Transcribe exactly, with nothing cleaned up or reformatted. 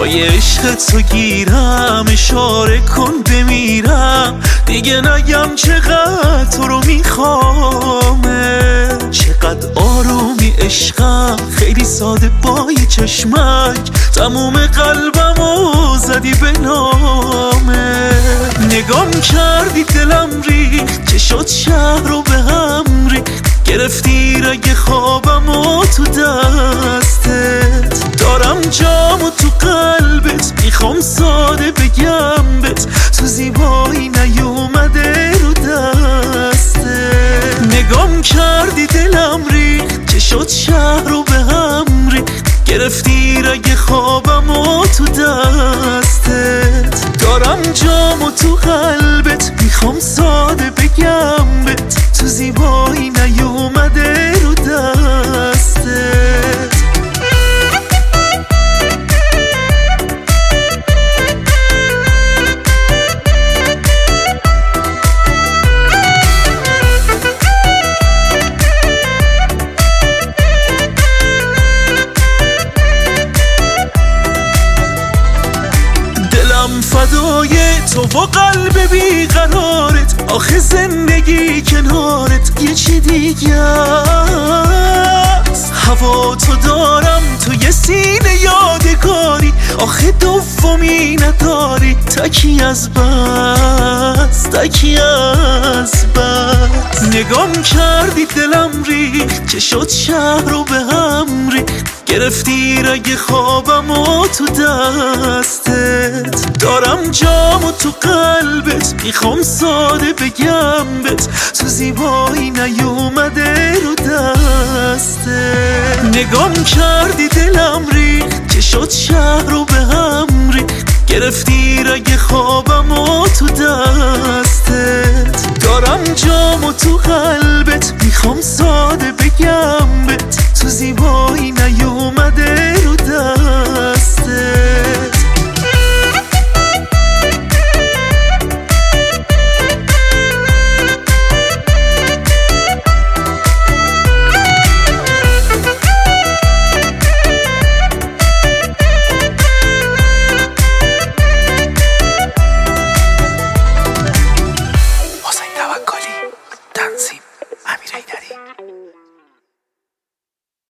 پای عشق تو گیرم، اشاره کن بمیرم، دیگه نگم چقدر تو رو میخوامه. چقدر آرومی عشقم، خیلی ساده پای چشمک، تموم قلبمو زدی به نامه. نگام کردی دلم ریخت، چه شد شهر رو به هم ریخت، گرفتی رگ خوابمو تو دستت. دارم جامو تو قلبت، میخوام ساده بگم بت، تو زیبایی نیومده رو دستت. نگام کردی دلم ریخت، چه شد شهر رو به هم ریخت، گرفتی رگ خوابمو تو دستت. دارم جامو تو قلبت، میخوام ساده بگم بت، تو زیبایی نیومده رو دستت. فدای تو و قلب بیقرارت، آخه زندگی کنارت یه چی دیگه است. هوا تو دارم تو یه سینه یادگاری، آخه دومی نداری، تکی از بس تکی از بس. نگام کردی دلم ریخت، چه شد شهر رو به هم ریخت، گرفتی رگ خوابمو تو دستت. دارم جامو تو قلبت، میخوام ساده بگم بت، تو زیبایی نیومده رو دستت. نگام کردی دلم ریخت، چه شد شهر رو به هم ریخت، گرفتی رگ خوابمو تو دستت. دارم جامو تو قلبت، میخوام ساده بگم